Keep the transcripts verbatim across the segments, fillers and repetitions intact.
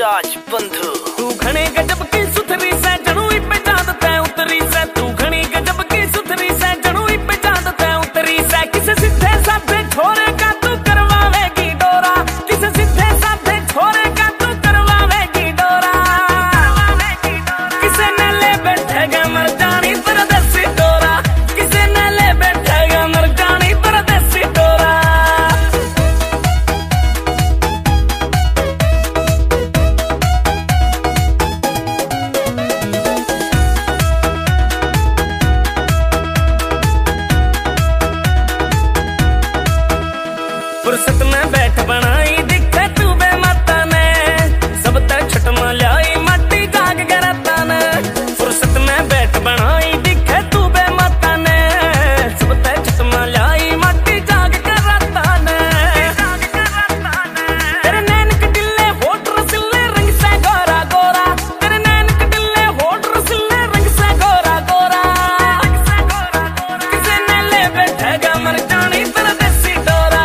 विराज बंधु तू घने गजब की सुथरी से जणुई पे चांद ते उतरी से तू घनी गजब की सुथरी से जणुई पे चांद ते उतरी से किसे सीधे साधे छोरे का तू करवावेगी डोरा किसे सीधे साधे छोरे का तू करवावेगी डोरा किसे न ले बैठेगा मर जानी तेरा देसी डोरा किसे न ले बैठेगा मर जानी तेरा देसी डोरा फुर्सत में बैठ बनाई दिखे तू बेमाता ने सब ते छटमा लाई माटी जाग गराता ने फुर्सत में बैठ बनाई दिखे तू बेमाता ने सब ते छटमा लाई माटी जाग गराता ने तेरे नैन कटिले होठ रसीले रंग से गोरा गोरा तेरे नैन कटिले होठ रसीले रंग से गोरा गोरा किसे न ले बैठेगा मर जानी तेरा देसी डोरा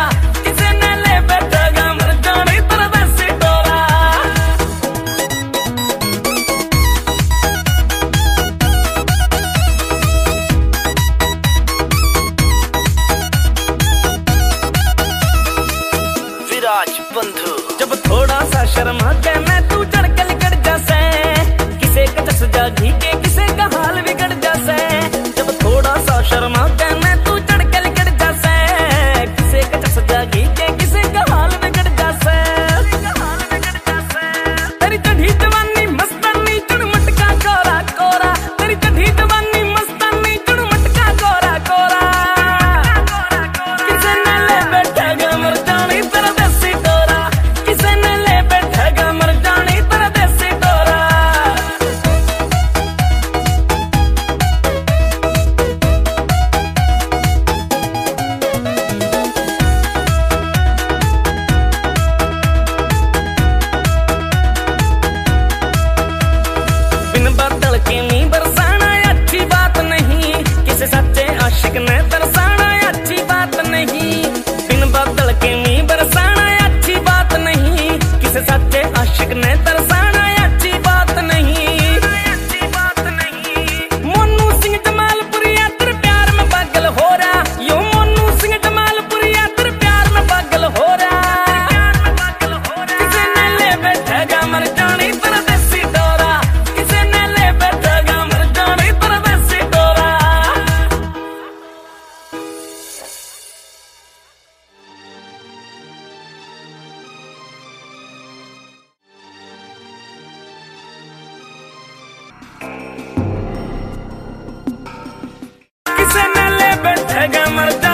विराज बंधु जब थोड़ा सा शर्मा के मैं तू चढ़ के लिकड़ जासे किसे का चस जागी के किसे का हाल बिगड़ जासे जब थोड़ा सा शर्मा के मैं तू चढ़ के लिकड़ जासे किसे का चस जागी के किसे का हाल बिगड़ जासे तेरी चढ़ी जवानी मस्तानी चुड़मट का कोरा कोरा तेरी चढ़ी जवानी मस्तानी चुड़मट का कोरा कोरा किसे न ले बैठेगा मर जानी तेरा देसी डोरा किसे न ले बैठेगा मर जानी तेरा देसी डोरा बिन बादल के नी बरसाना अच्छी बात नहीं किसे सच्चे आशिक ने तरसाना अच्छी बात नहीं बिन बादल के नी बरसाना अच्छी बात नहीं किसे सच्चे आशिक ने तरसाना अच्छी बात नहीं अच्छी बात नहीं मोनू सिंह जमालपुरिया तेरे प्यार में पागल हो रहा यो मोनू सिंह जमालपुरिया तेरे प्यार में पागल हो रहा किसे न ले बैठेगा मर जानी तेरा देसी डोरा किसे न ले बैठेगा मर जानी तेरा देसी डोरा किसे न ले बैठेगा मर